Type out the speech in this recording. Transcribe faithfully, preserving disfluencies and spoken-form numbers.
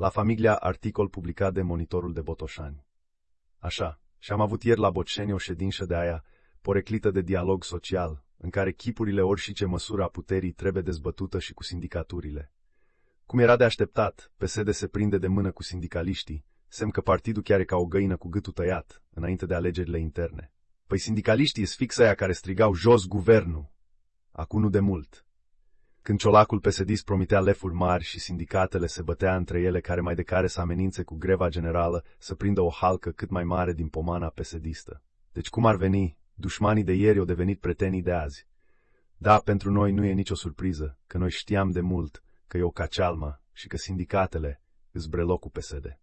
La Familia, articol publicat de Monitorul de Botoșani. Așa, și-am avut ieri la Boceni o ședință de aia, poreclită de dialog social, în care chipurile orice măsură a puterii trebuie dezbătută și cu sindicaturile. Cum era de așteptat, P S D se prinde de mână cu sindicaliștii, semn că partidul chiar e ca o găină cu gâtul tăiat, înainte de alegerile interne. Păi sindicaliștii sunt fix aia care strigau jos guvernul. Acum nu de mult. Când ciolacul P S D-ist promitea lefuri mari și sindicatele se bătea între ele care mai de care să amenințe cu greva generală să prindă o halcă cât mai mare din pomana P S D-istă. Deci cum ar veni, dușmanii de ieri au devenit pretenii de azi. Da, pentru noi nu e nicio surpriză, că noi știam de mult că e o cacealmă și că sindicatele îs brelocul P S D.